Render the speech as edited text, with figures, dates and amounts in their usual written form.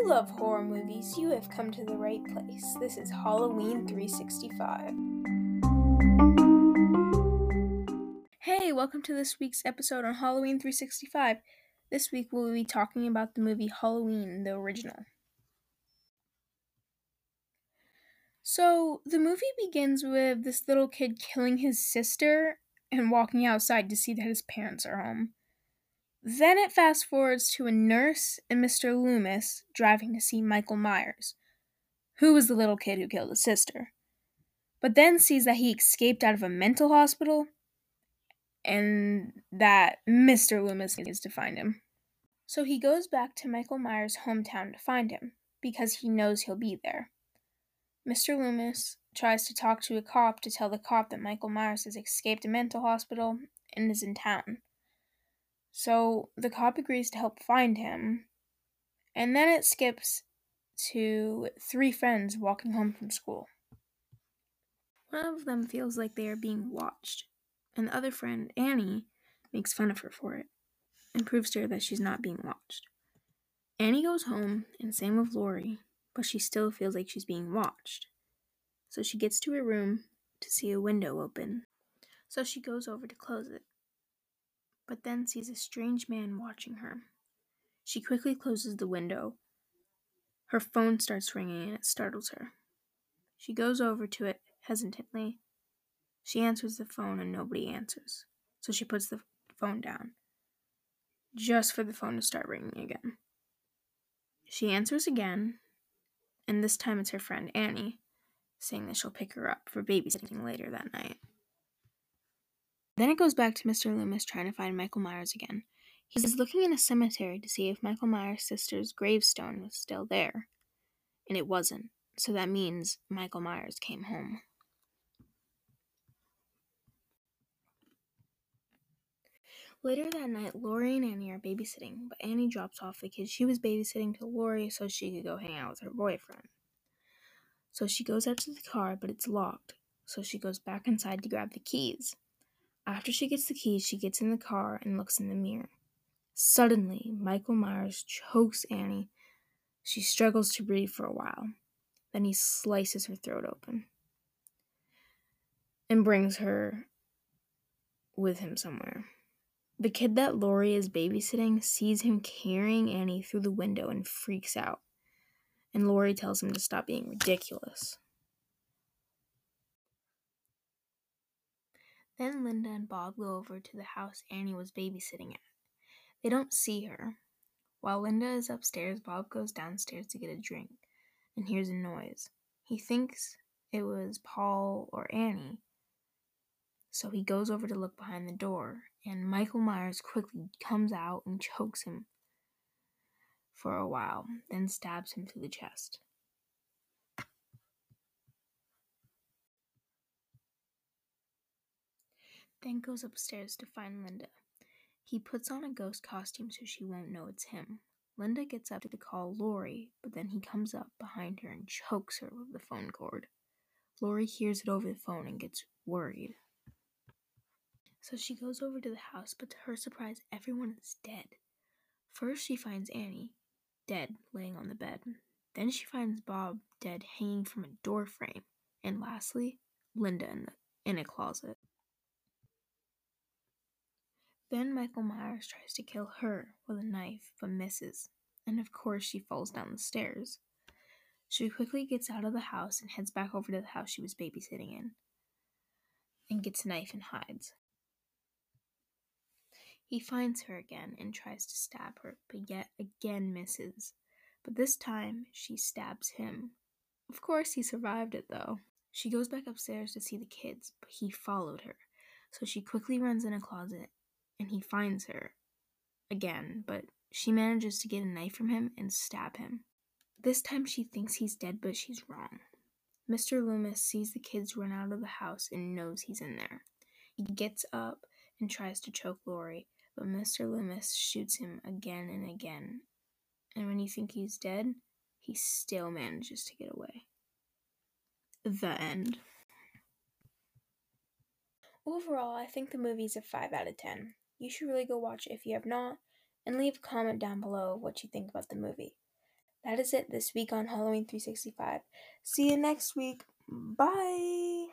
love horror movies, you have come to the right place. This is Halloween 365. Hey, welcome to this week's episode on Halloween 365. This week we'll be talking about the movie Halloween, the original. So, the movie begins with this little kid killing his sister and walking outside to see that his parents are home. Then it fast forwards to a nurse and Mr. Loomis driving to see Michael Myers, who was the little kid who killed his sister, but then sees that he escaped out of a mental hospital and that Mr. Loomis needs to find him. So he goes back to Michael Myers' hometown to find him, because he knows he'll be there. Mr. Loomis tries to talk to a cop to tell the cop that Michael Myers has escaped a mental hospital and is in town. So the cop agrees to help find him, and then it skips to three friends walking home from school. One of them feels like they are being watched, and the other friend, Annie, makes fun of her for it and proves to her that she's not being watched. Annie goes home, and same with Lori, but she still feels like she's being watched. So she gets to her room to see a window open. So she goes over to close it, but then sees a strange man watching her. She quickly closes the window. Her phone starts ringing and it startles her. She goes over to it hesitantly. She answers the phone and nobody answers. So she puts the phone down, just for the phone to start ringing again. She answers again, and this time it's her friend Annie, saying that she'll pick her up for babysitting later that night. Then it goes back to Mr. Loomis trying to find Michael Myers again. He's looking in a cemetery to see if Michael Myers' sister's gravestone was still there, and it wasn't, so that means Michael Myers came home. Later that night, Lori and Annie are babysitting, but Annie drops off the kids she was babysitting to Lori so she could go hang out with her boyfriend. So she goes out to the car, but it's locked, so she goes back inside to grab the keys. After she gets the keys, she gets in the car and looks in the mirror. Suddenly, Michael Myers chokes Annie. She struggles to breathe for a while. Then he slices her throat open and brings her with him somewhere. The kid that Lori is babysitting sees him carrying Annie through the window and freaks out. And Lori tells him to stop being ridiculous. Then Linda and Bob go over to the house Annie was babysitting at. They don't see her. While Linda is upstairs, Bob goes downstairs to get a drink and hears a noise. He thinks it was Paul or Annie, so he goes over to look behind the door, and Michael Myers quickly comes out and chokes him for a while, then stabs him through the chest. Then goes upstairs to find Linda. He puts on a ghost costume so she won't know it's him. Linda gets up to call Lori, but then he comes up behind her and chokes her with the phone cord. Lori hears it over the phone and gets worried. So she goes over to the house, but to her surprise, everyone is dead. First, she finds Annie, dead, laying on the bed. Then she finds Bob, dead, hanging from a door frame. And lastly, Linda in a closet. Then Michael Myers tries to kill her with a knife, but misses. And of course, she falls down the stairs. She quickly gets out of the house and heads back over to the house she was babysitting in, and gets a knife and hides. He finds her again and tries to stab her, but yet again misses. But this time, she stabs him. Of course, he survived it though. She goes back upstairs to see the kids, but he followed her. So she quickly runs in a closet, and he finds her again, but she manages to get a knife from him and stab him. This time she thinks he's dead, but she's wrong. Mr. Loomis sees the kids run out of the house and knows he's in there. He gets up and tries to choke Lori, but Mr. Loomis shoots him again and again. And when you think he's dead, he still manages to get away. The end. Overall, I think the movie's a 5 out of 10. You should really go watch it if you have not, and leave a comment down below what you think about the movie. that is it this week on Halloween 365. See you next week. Bye.